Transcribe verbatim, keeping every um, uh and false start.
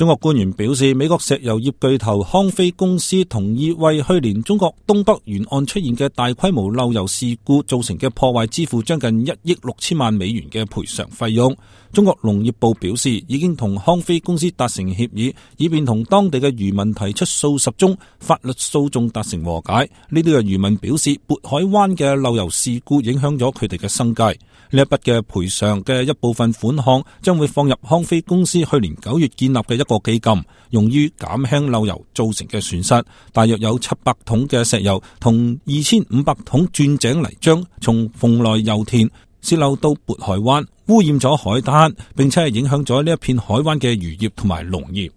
中國官員表示，美國石油業巨頭康菲公司同意為去年中國東北沿岸出現嘅大規模漏油事故造成嘅破壞支付將近一億六千萬美元嘅賠償費用。中國農業部表示，已經同康菲公司達成協議，以便同當地嘅漁民提出數十宗法律訴訟達成和解。呢啲嘅漁民表示，渤海灣嘅漏油事故影響咗佢哋嘅生計。呢一筆嘅賠償嘅一部分款項將會放入康菲公司去年九月建立嘅一個基金，用於減輕漏油造成嘅損失。大約有七百桶嘅石油同二千五百桶鑽井泥漿從蓬萊油田洩漏到渤海灣，污染咗海灘，並且係影響咗呢一片海灣嘅漁業同埋農業。